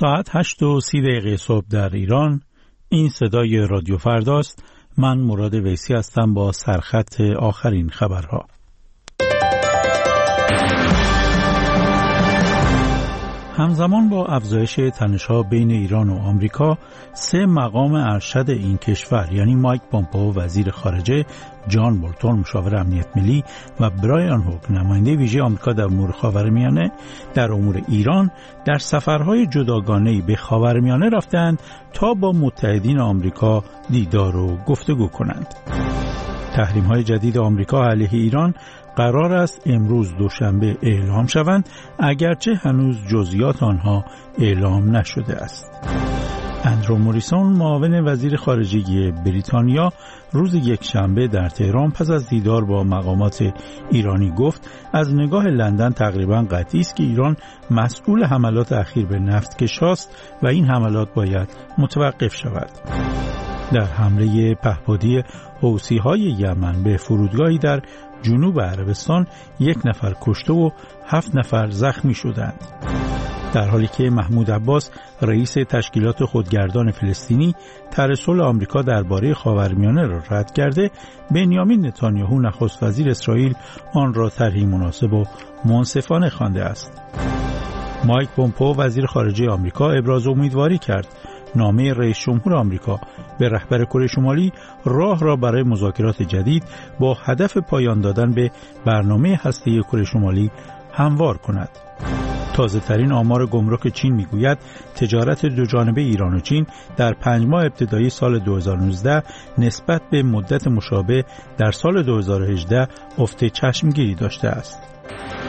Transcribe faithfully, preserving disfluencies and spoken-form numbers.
ساعت هشت و سی دقیقه صبح در ایران. این صدای رادیو فرداست. من مراد ویسی هستم با سرخط آخرین خبرها. همزمان با افزایش تنش‌ها بین ایران و آمریکا، سه مقام ارشد این کشور یعنی مایک پومپئو وزیر خارجه، جان بولتون مشاور امنیت ملی و برایان هوک نماینده ویژه آمریکا در امور خاورمیانه در امور ایران در سفرهای جداگانه‌ای به خاورمیانه رفتند تا با متحدین آمریکا دیدار و گفتگو کنند. تحریم‌های جدید آمریکا علیه ایران قرار است امروز دوشنبه اعلام شوند، اگرچه هنوز جزئیات آنها اعلام نشده است. اندرو موریسون معاون وزیر خارجه بریتانیا روز یکشنبه در تهران پس از دیدار با مقامات ایرانی گفت از نگاه لندن تقریباً قطعی است که ایران مسئول حملات اخیر به نفتکشاست و این حملات باید متوقف شود. در حمله پهپادی حوثی‌های یمن به فرودگاهی در جنوب عربستان یک نفر کشته و هفت نفر زخمی شدند. در حالی که محمود عباس رئیس تشکیلات خودگردان فلسطینی طرح صلح آمریکا درباره خاورمیانه را رد کرده، بنیامین نتانیاهو نخست وزیر اسرائیل آن را طرحی مناسب و منصفانه خوانده است. مایک پومپئو وزیر خارجه آمریکا ابراز امیدواری کرد نامه رئیس جمهور آمریکا به رهبر کره شمالی راه را برای مذاکرات جدید با هدف پایان دادن به برنامه هسته‌ای کره شمالی هموار کند. تازه ترین آمار گمرک چین میگوید تجارت دوجانبه ایران و چین در پنج ماه ابتدایی سال دو هزار و نوزده نسبت به مدت مشابه در سال دو هزار و هجده افت چشمگیری داشته است.